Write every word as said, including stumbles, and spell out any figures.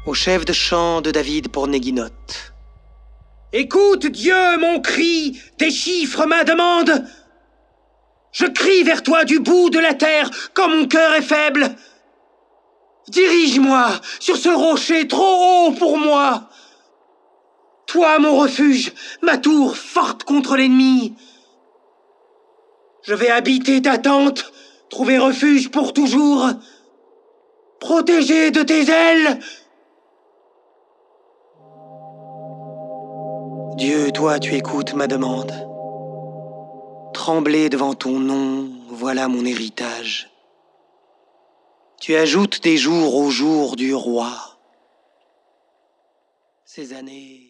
au chef de chant de David pour Néguinotte. Écoute, Dieu, mon cri, déchiffre ma demande. Je crie vers toi du bout de la terre, quand mon cœur est faible. Dirige-moi sur ce rocher trop haut pour moi. Toi, mon refuge, ma tour forte contre l'ennemi. Je vais habiter ta tente, trouver refuge pour toujours, protégé de tes ailes. Dieu, toi, tu écoutes ma demande. Trembler devant ton nom, voilà mon héritage. Tu ajoutes des jours aux jours du roi. Ces années...